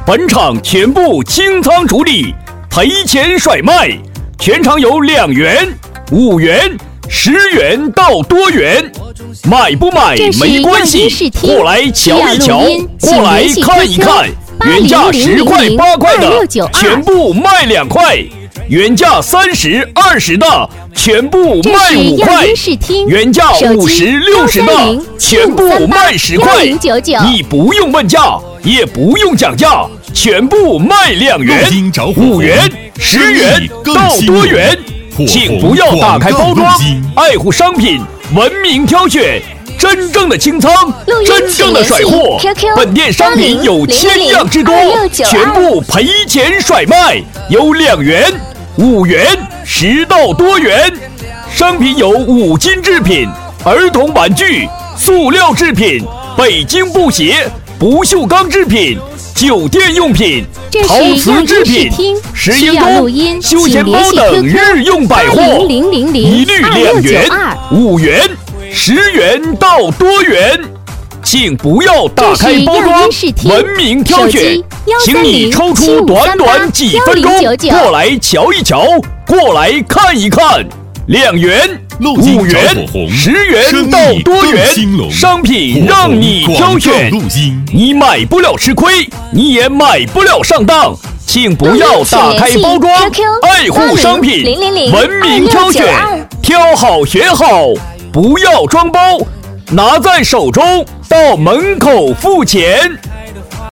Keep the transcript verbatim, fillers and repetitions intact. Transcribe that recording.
本场全部清仓处理，赔钱甩卖，全场有两元、五元、十元到多元，买不买没关系，过来瞧一瞧，过来看一看，原价十块八块的全部卖两块，原价三十二十的全部卖五块，原价五十六十的全部卖十块，你不用问价，也不用讲价，全部卖两元、五元、十元到多元，请不要打开包装，爱护商品，文明挑选。真正的清仓，真正的甩货，本店商品有千样之多，全部赔钱甩卖，有两元、五元、十到多元。商品有五金制品、儿童玩具、塑料制品、北京布鞋、不锈钢制品、酒店用品、陶瓷制品、石英钟、休闲包等日用百货，一律两元、五元。十元到多元，请不要打开包装，文明挑选，请你抽出短短几分钟过来瞧一瞧，过来看一看，两元、五元、十元到多元，商品让你挑选，你买不了吃亏，你也买不了上当，请不要打开包装，爱护商品，文明挑选，挑好选好。不要装包，拿在手中，到门口付钱。